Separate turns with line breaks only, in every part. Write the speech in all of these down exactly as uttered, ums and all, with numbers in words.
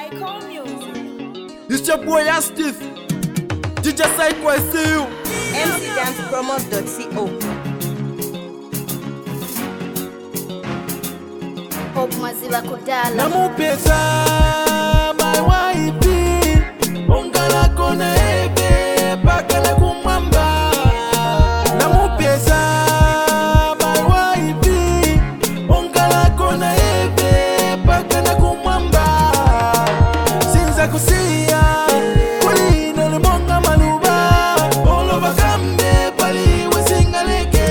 Icon Music.
It's your boy Astif. D J Psycho, I see you.
M C Dance Promos dot co. Hope maziwa kudala.
Namupeza my wife. Ongala kona ebe paka na kumamba. Namupeza my wife. Ongala kona ebe paka na kumamba. Sinza kusia kuli no limonga maluba. Olo bakambe pali wasingaleke.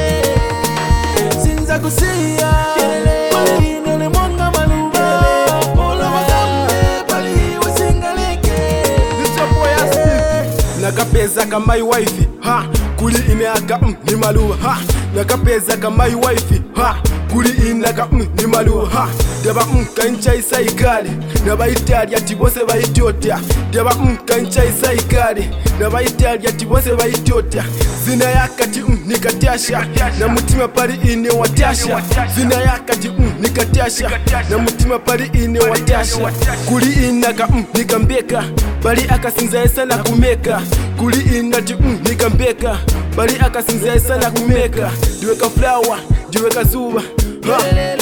Sinza kusia kuli no limonga maluba. Olo bakambe pali wasingaleke. This your boy Astif. Nakapeza kama my wife. Ha kuli imeaka mm, ni maluba. Ha nakapeza kama my wife. Ha kuli inaka mm, ni maluba. Ha deba mm, kancha isa ikali. Naba itali ati bose bayitota. Deba mm, kancha isa ikali. Naba itali ati bose bayitota. Zina yakati mm, nikatasha. Na mutima pali ine watasha. Zina yakati mm, nikatasha. Na mutima pali ine watasha. Kuli inaka mm, nikambeka. Bali akasinza sana kumeka. Kuli inati mm, nikambeka. Bali akasinza sana kumeka. Diweka flower, diweka zuba. Ha.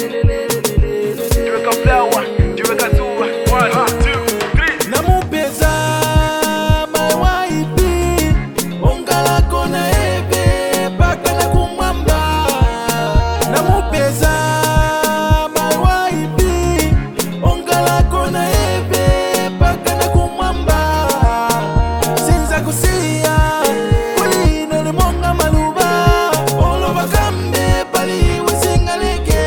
Diweka flower, diweka zuba. One, two, three. Namupeza my wife. Ongala kona ebe paka na kumamba. Namupeza my wife. Ongala kona ebe paka na kumamba. Sinza kusia kuli no limonga maluba. Olo bakambe pali wasingaleke.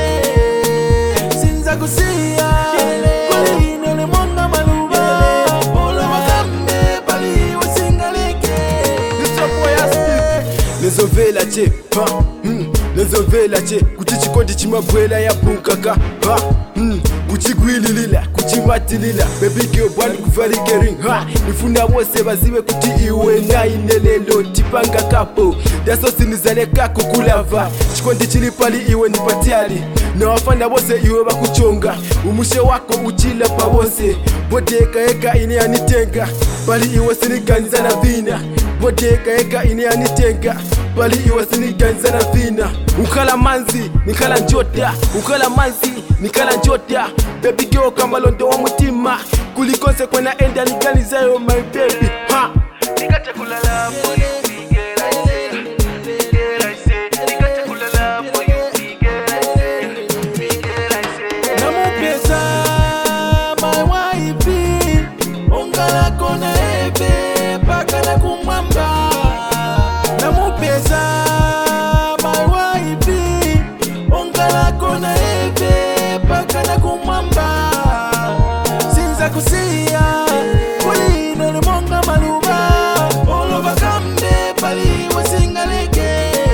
Sinza kusia kuli no limonga maluba. Olo bakambe pali wasingaleke. This your boy Astif. Lezovela che ha hmm lezovela che kuti chikondi chimabwela ya bunkaka ha hmm kuchigwililila kuchimatilila baby girl bwani kuvalike ring ha nifuna bose baziwe kuti iwe nainelelo tipanga kapo daso sinizaleka kukulava chikondi chili pali iwe nipatiali na wafana bose iwe bakuchonga umushe wako uchila pa bose bodeka eka ine anitenga pali iwe siniganza na vina bodeka eka ine anitenga pali iwe siniganza na vina ukala manzi nikala njota ukala manzi nikala njota baby girl kama londo wa mutima kulikonse kwena enda niganizayo my baby ha nikate kulala for you girl I say girl I say nikate kulala for you girl I say girl I say namupeza my wife ongala kona ebe paka na kumamba namupeza my wife ongala kona ebe paka na kumamba sinza kusia kuli no limonga maluba olo bakambe pali wasingaleke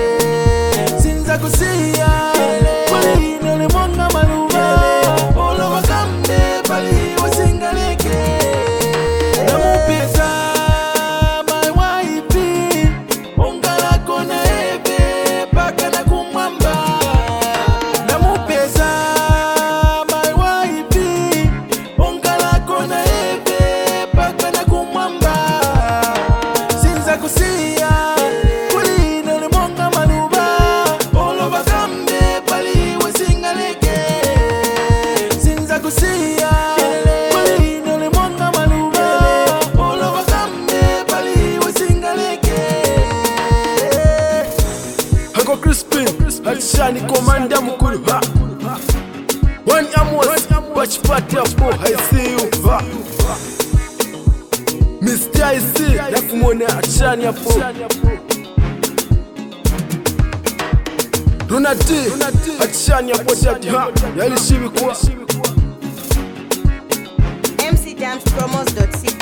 sinza kusia kuli no limonga maluba olo bakambe pali wasingaleke namupeza my wife ongala kona ebe paka na kumamba namupeza my wife ongala kona ebe paka na kumamba sinza kusia kuli no limonga maluba olo bakambe pali wasingaleke sinza kusia kuli no limonga maluba olo bakambe pali wasingaleke Hako Crispin Hatishani komanda mkulu ha One Amos Bachipati hapo I see you ha Mister I see Nakumone Hatishani hapo Ronaldi Hatishani hapo Jadi ha Yalishiwi kwa
M C Dance Promos dot co.